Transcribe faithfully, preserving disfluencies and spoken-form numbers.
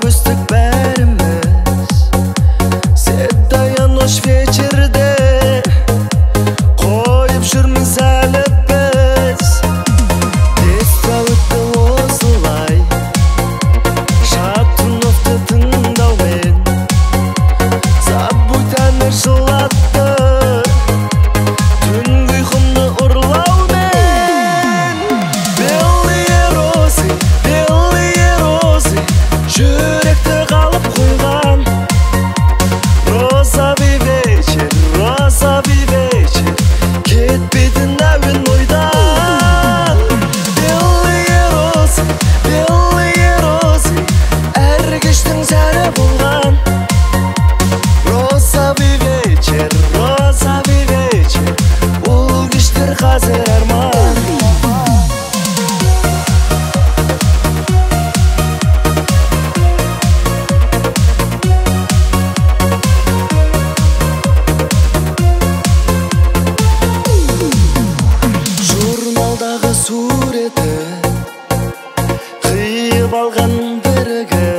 өстік бәріміз. Седая ночь вечерде қойып жүрміз әлі біз. Тесті өтті осылай Шатуновты тыңдаумен. Забудь әні жылатты түнгі ұйқымды ұрлаумен. Белые розы, белые розы жүректі қалып қойған. Розовый вечер, розовый вечер кетпейтін әуен ойдан. Белые розы, белые розы әр кештің сәрі болған. Розовый вечер, розовый вечер ол кештер қазір арман. Журналдағы суреті қиып алған бірігіп